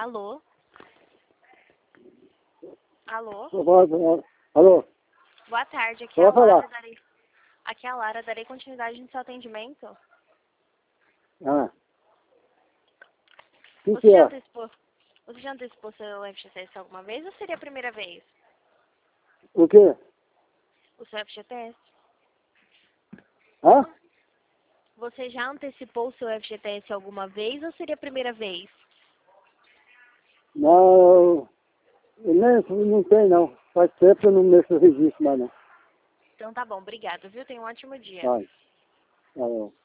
Alô? Alô? Alô? Boa tarde, aqui é a Pode falar. Lara. Aqui é a Lara, darei continuidade no seu atendimento. Ah. O Você que já é? antecipou seu FGTS alguma vez ou seria a primeira vez? O quê? O seu FGTS? Hã? Você já antecipou o seu FGTS alguma vez ou seria a primeira vez? Não, não tem não. Faz tempo que eu não mexo no registro mais não. Então tá bom, obrigado, viu? Tenha um ótimo dia. Vai. Tá bom.